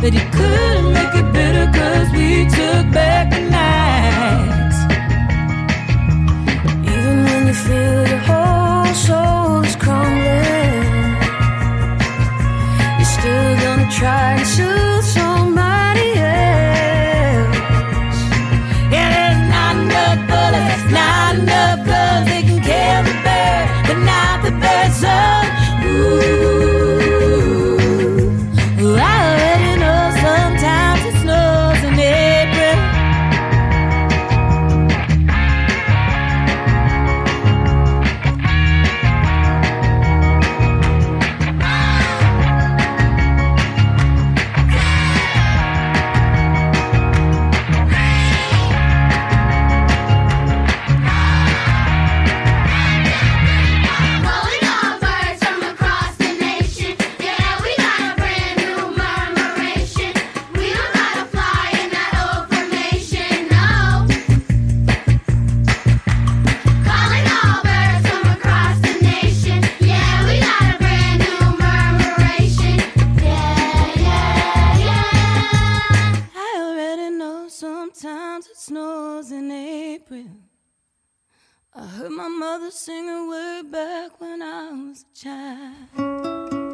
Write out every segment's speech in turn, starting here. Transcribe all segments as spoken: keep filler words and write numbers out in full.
but you couldn't make it better, cause we took back the night. Even when you feel your whole soul is crumbling, you're still gonna try to soothe somebody else. Yeah, there's not enough bullets, not enough guns, they can kill the bird, but not the bird's son. Ooh. I heard my mother sing it way back when I was a child.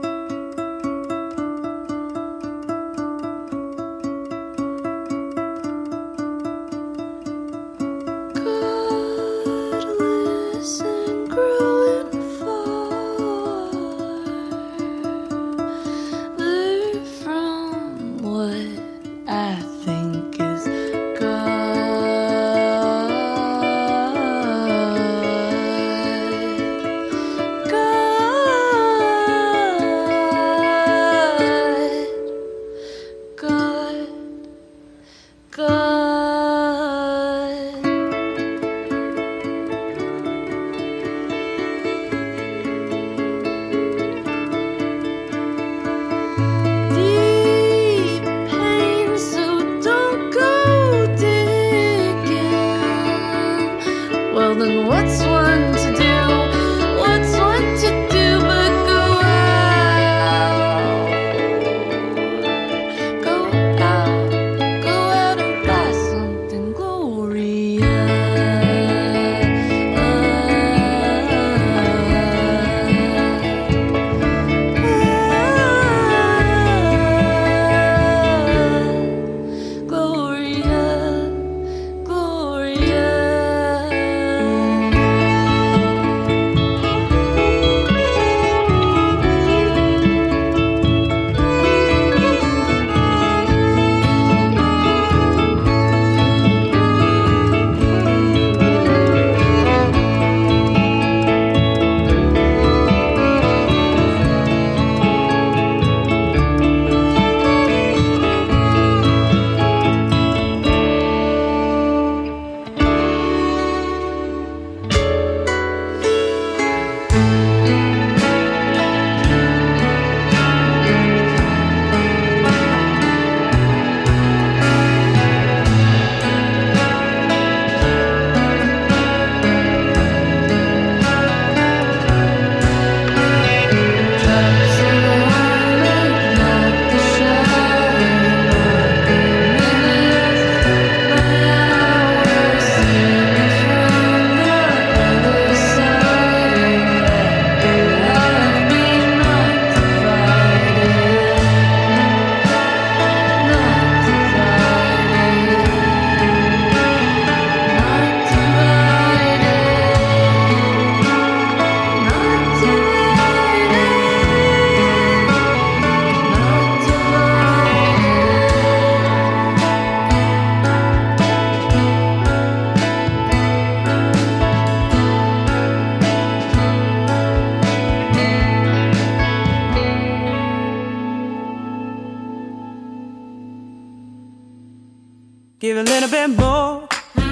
Give a little bit more.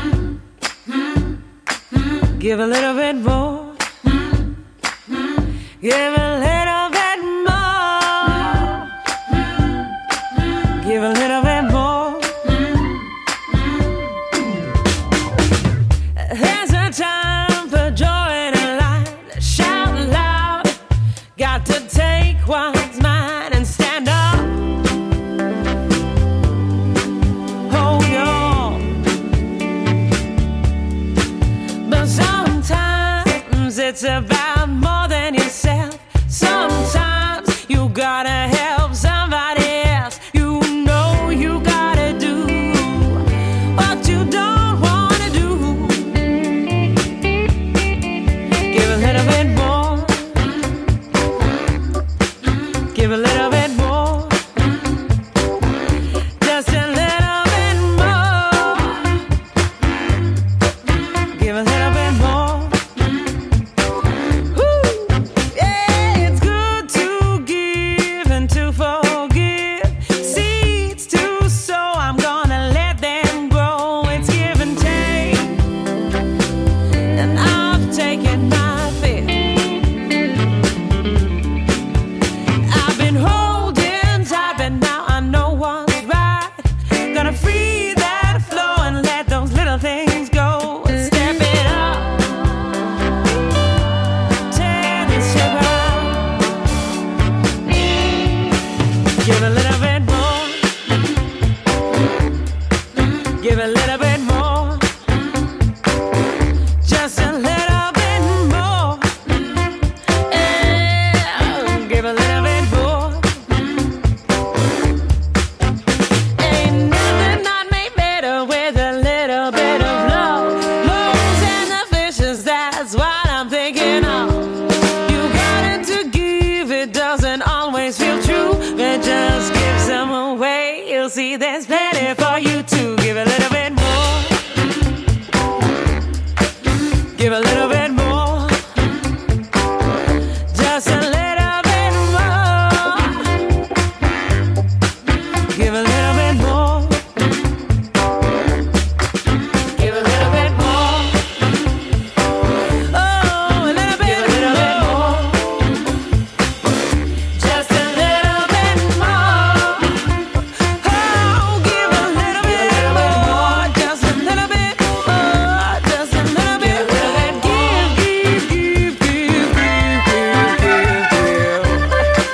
Give a little bit more. Give a little bit more. Give a little bit more. There's a time for joy and a light. Shout loud. Got to take what's mine and stand up. gotta help somebody else. You know you gotta do what you don't wanna do. Give a little bit more. Give a little bit more. Just a little bit more. Give a little bit more. Woo. Yeah, it's good to give and to forgive. Seeds to sow, I'm gonna let them grow. It's give and take, and I've taken my fill. I've been holding tight, but now I know what's right. Gonna free that flow and let those little things go. Step it up, turn and step out. Give a little bit more. Give a little bit more. Just a little bit more. Yeah, give a little bit more. Ain't nothing not made better with a little bit of love. Loaves and the fishes, that's what I'm thinking of. You got it to give, it doesn't always feel true, but just give some away. You'll see there's plenty for you too. Give a little bit more. Give a little bit more. Just a little bit more. Give a little bit more. Give a little bit more. Oh, a little bit, a little bit more. Just a little bit more. Oh, give a little bit more. Just a little bit more. Just a little bit. Give, give, give, give, give, give, give, give, give.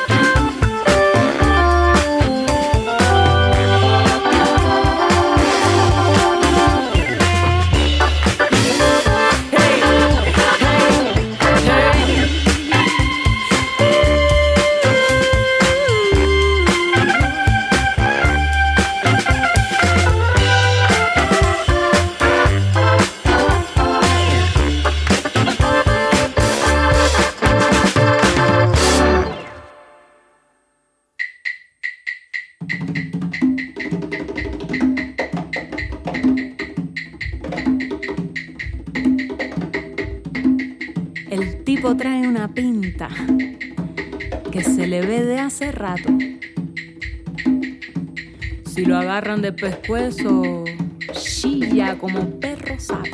El tipo trae una pinta que se le ve de hace rato. Si lo agarran de pescuezo, chilla como perro sato.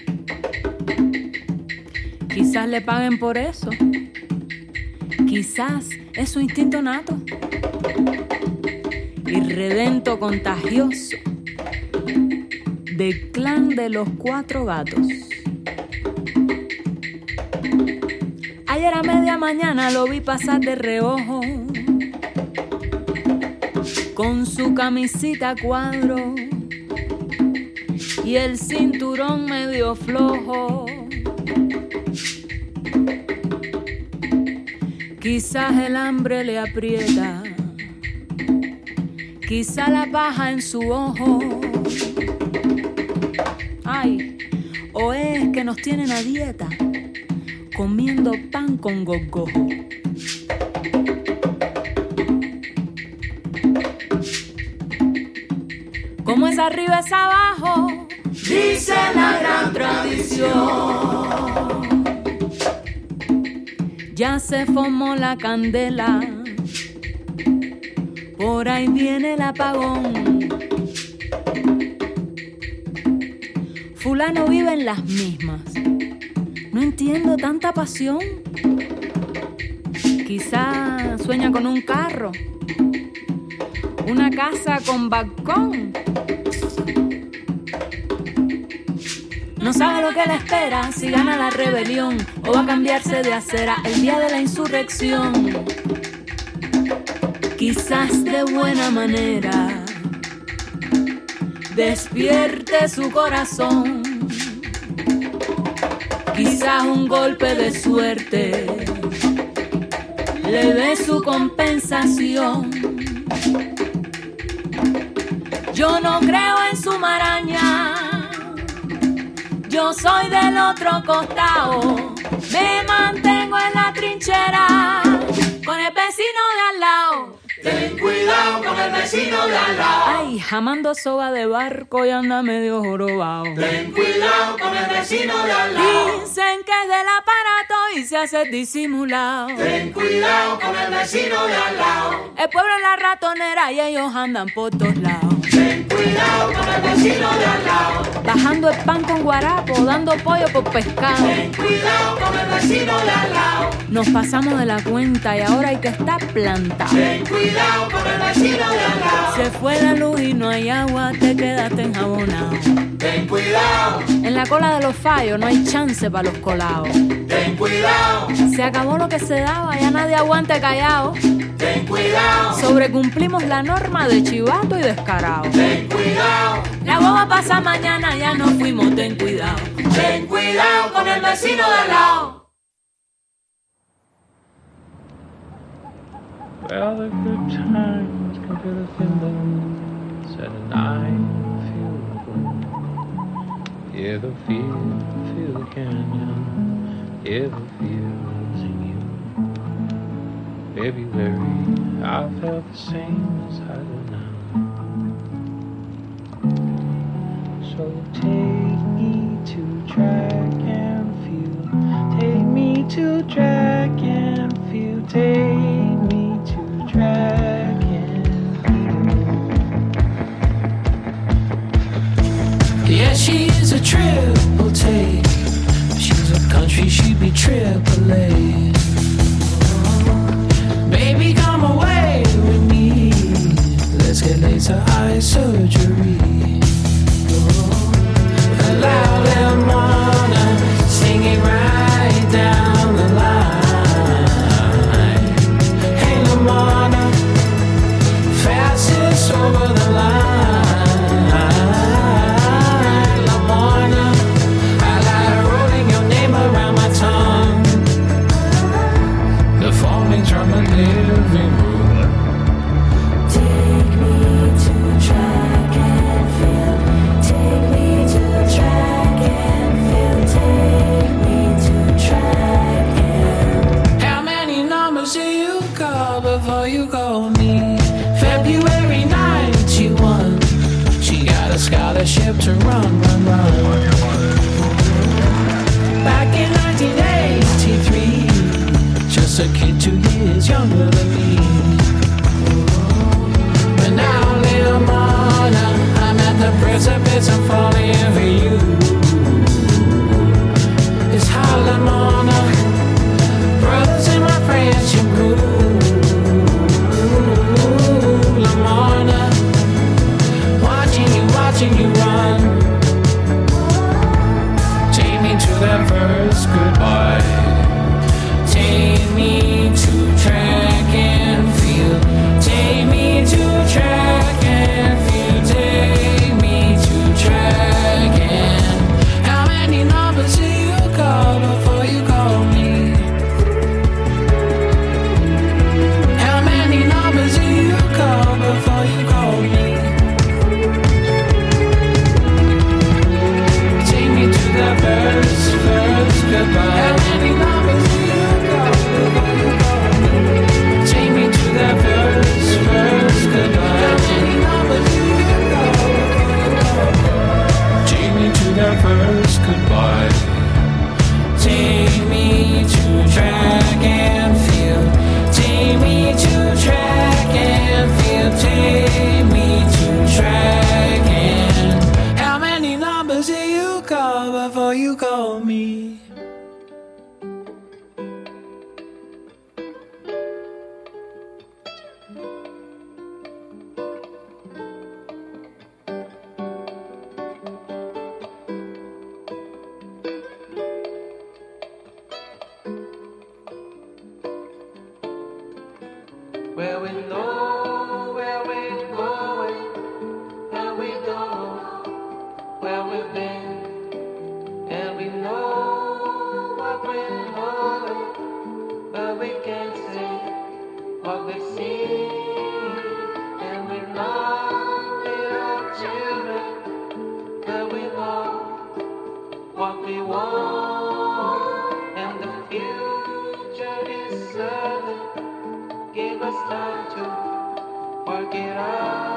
Quizás le paguen por eso. Quizás es su instinto nato. Irredento contagioso del clan de los cuatro gatos. Ayer a media mañana lo vi pasar de reojo con su camisita a cuadro y el cinturón medio flojo. Quizás el hambre le aprieta, quizá la paja en su ojo. Ay, o es que nos tienen a dieta comiendo pan con gogojo. Como es arriba es abajo, dice la gran tradición. Ya se formó la candela, por ahí viene el apagón. Fulano vive en las mismas. No entiendo tanta pasión. Quizá sueña con un carro, una casa con balcón. No sabe lo que le espera, si gana la rebelión o va a cambiarse de acera el día de la insurrección. Quizás de buena manera despierte su corazón. Quizás un golpe de suerte le dé su compensación. Yo no creo en su maraña, yo soy del otro costado. Me mantengo en la trinchera con el vecino de al lado. Ten cuidado con el vecino de al lado. Ay, jamando soga de barco y anda medio jorobado. Ten cuidado con el vecino de al lado. Dicen que es del aparato y se hace disimulado. Ten cuidado con el vecino de al lado. El pueblo es la ratonera y ellos andan por todos lados. Ten cuidado con el vecino de al lado. Bajando el pan con guarapo, dando pollo por pescado. Ten cuidado con el vecino de al lado. Nos pasamos de la cuenta y ahora hay que estar plantado. Ten cuidado con el vecino de al lado. Se fue la luz y no hay agua, te quedaste enjabonado. Ten cuidado. En la cola de los fallos no hay chance para los colados. Ten cuidado. Se acabó lo que se daba, ya nadie aguante callado. Ten cuidado. Sobrecumplimos la norma de chivato y descarado. Ten cuidado. La boba pasa mañana, ya nos fuimos, ten cuidado. Ten cuidado con el vecino de al lado. Well, the good times come to the thimbles at a night, feel the gloom. Hear the feel, feel the canyon, hear the feels in you. February, I felt the same as I do now. So take me to track and field, take me to track and field, take me track and field. Yeah, she is a triple take. She's a country, she'd be triple A. Baby, come away with me. Let's get laser eye surgery. Allow them wanna sing it right down the line. Fastest over the line, La Morna. I like rolling your name around my tongue. The phone rings from a living room. Take me to track and field. Take me to track and field. Take me to track and. How many numbers do you call before you call me? February ninety-one. She got a scholarship to run, run, run. Back in nineteen eighty-three, just a kid two years younger than me. But now, little Mona, I'm at the precipice of falling for you. It's how La Mona, brothers in my friendship group. Watching you run, take me to that first goodbye. Take me to track work it out.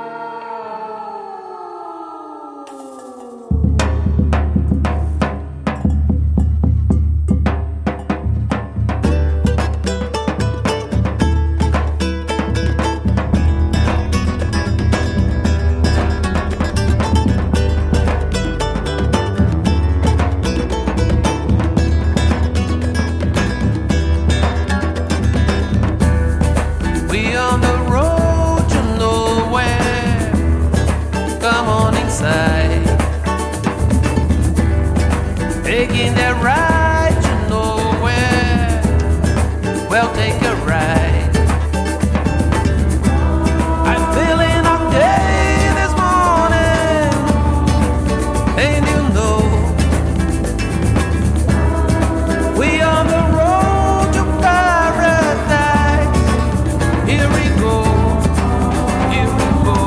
Taking that ride to nowhere. Well, take a ride. I'm feeling okay this morning, and you know we on the road to paradise. Here we go, here we go.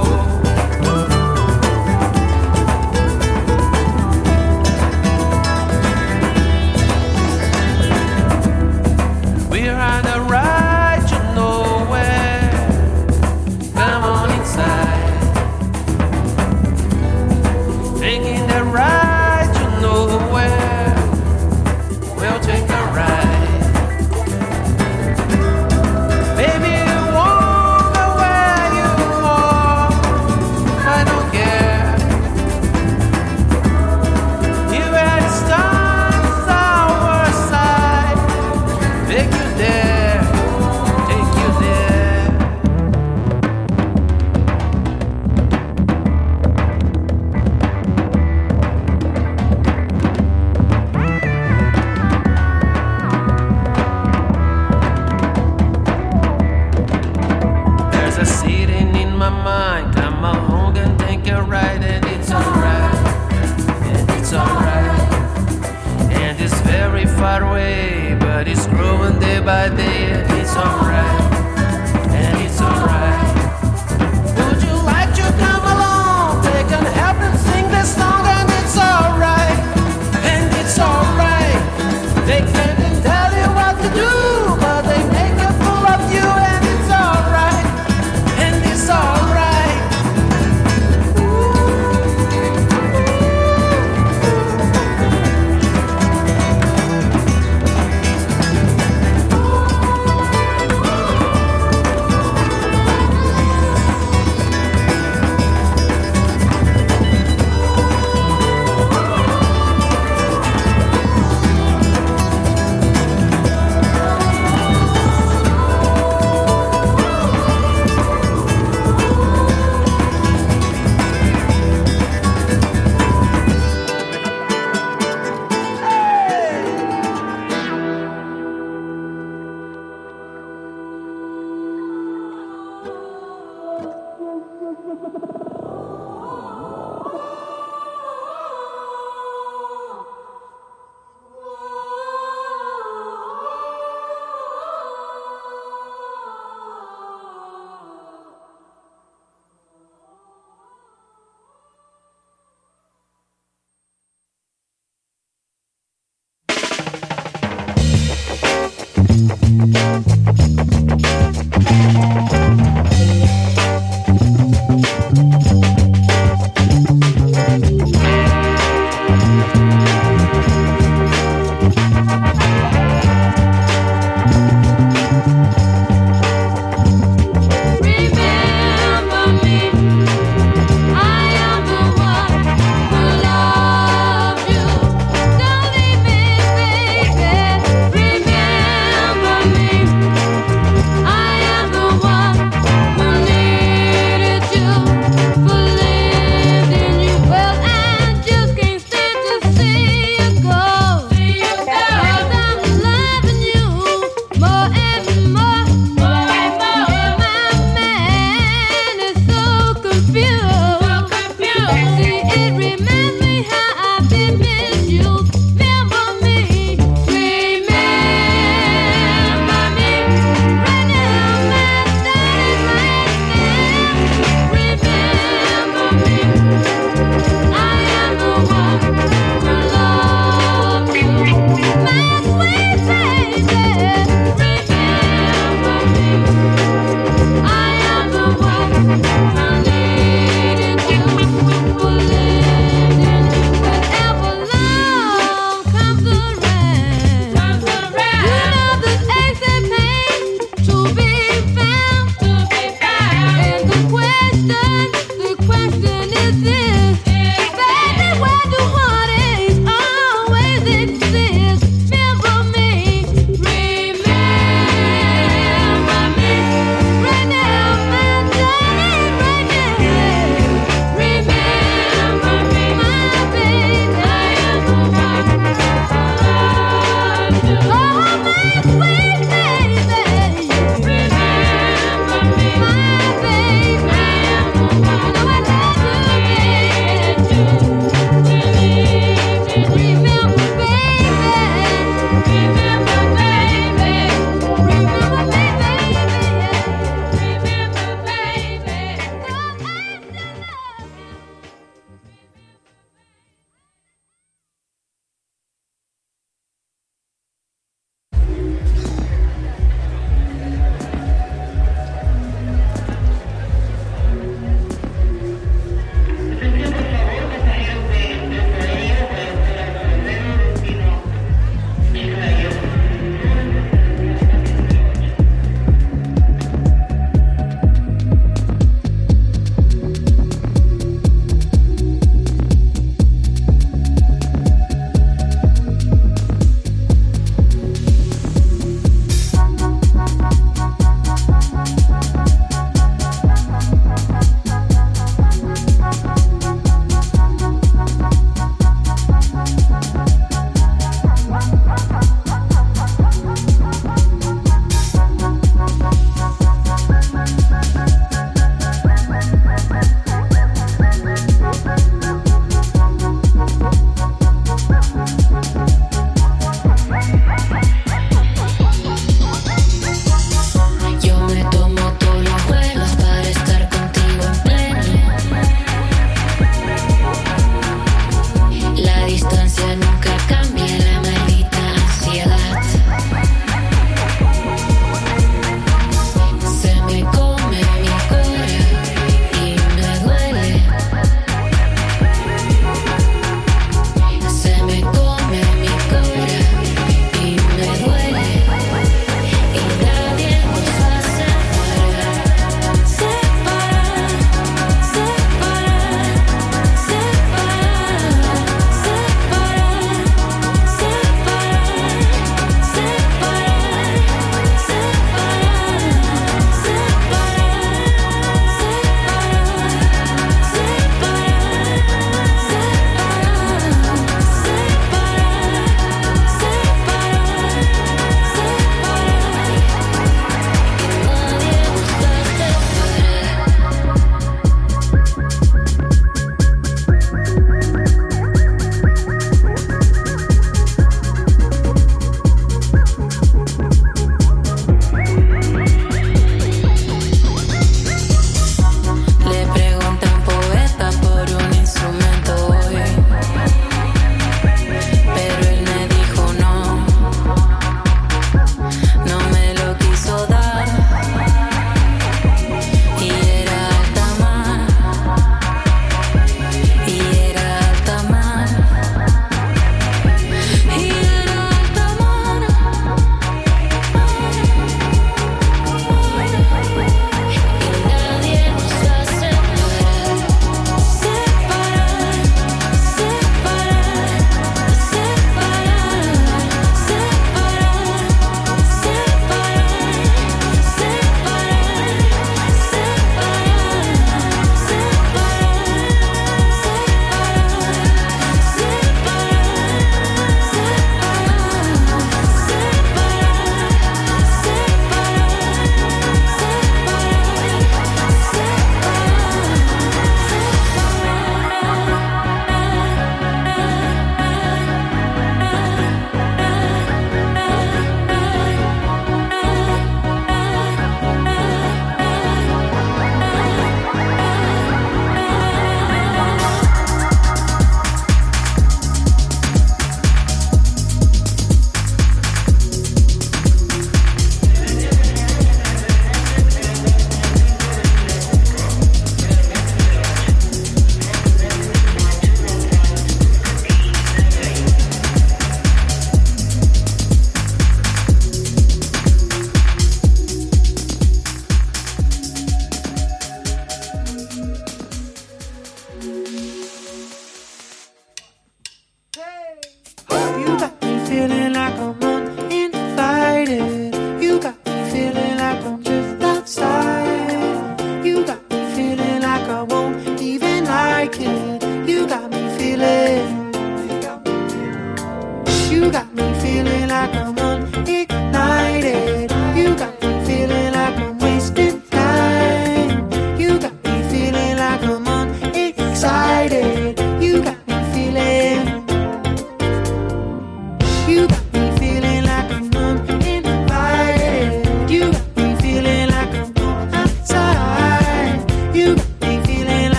One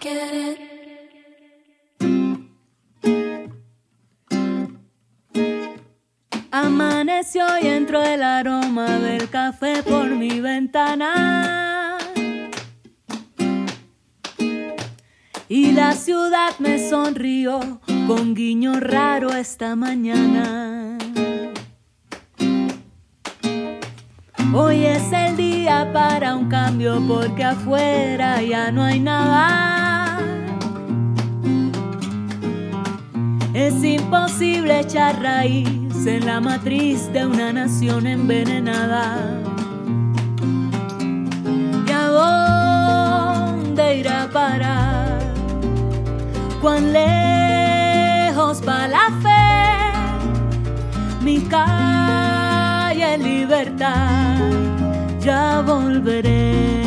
get it. Amaneció y entró el aroma del café por mi ventana. Y la ciudad me sonrió con guiño raro esta mañana. Hoy es el día para un cambio porque afuera ya no hay nada. Es imposible echar raíz en la matriz de una nación envenenada. ¿Y a dónde irá a parar? ¿Cuán lejos va la fe? Mi calle libertad, ya volveré.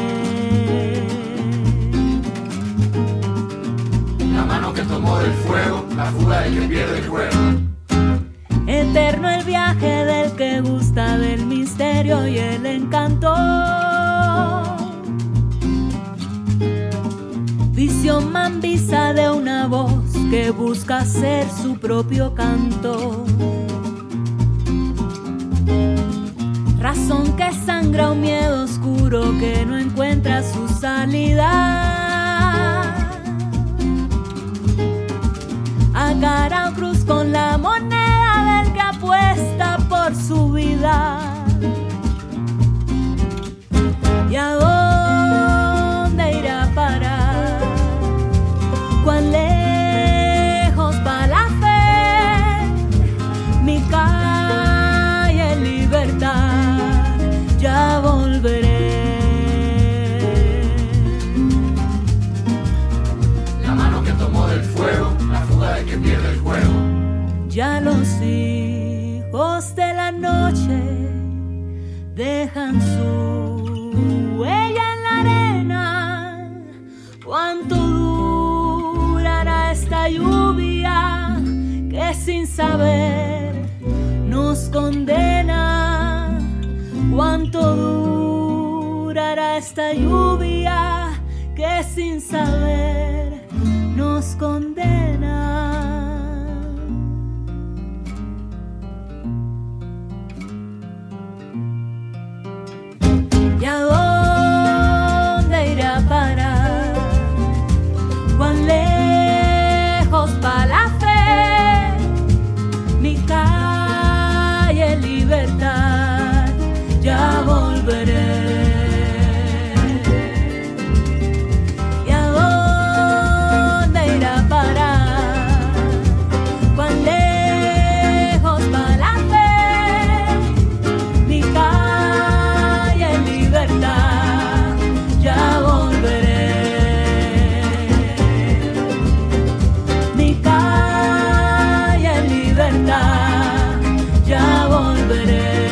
La mano que tomó del fuego, la fuga del que pierde el juego. Eterno el viaje del que gusta del misterio y el encanto. Visión mambisa de una voz que busca hacer su propio canto. Razón que sangra un miedo oscuro que no encuentra su salida. A cara o cruz con la moneda del que apuesta por su vida. ¿Y a dónde irá a parar? ¿Cuán lejos va la fe? Mi calle libertad, ya volveré. La mano que tomó del fuego, la fuga del que pierde el juego. Ya los hijos de la noche dejan su huella en la arena. ¿Cuánto durará esta lluvia que sin saber nos condena? ¿Cuánto durará esta lluvia que sin saber nos condena? ¿Y a dónde irá a parar? ¿Cuán lejos va la fe? Mi calle libertad, ya volveré. ¿Y a dónde irá a parar? ¿Cuán lejos va la fe? Mi calle libertad, ya volveré. Mi calle libertad, ya volveré.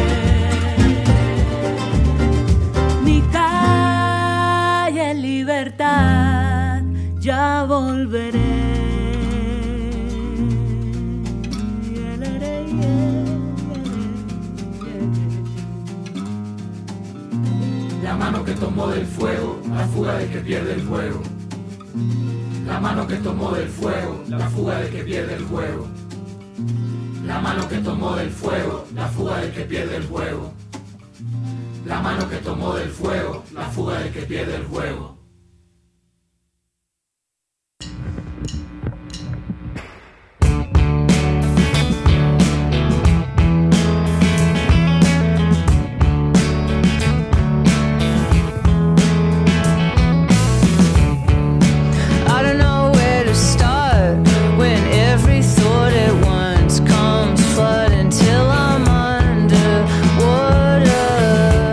Mi calle libertad, ya volveré. La mano que tomó del fuego, la fuga del que pierde el juego. La mano que tomó del fuego, la fuga del que pierde el juego. La mano que tomó del fuego, la fuga del que pierde el juego. La mano que tomó del fuego, la fuga del que pierde el juego.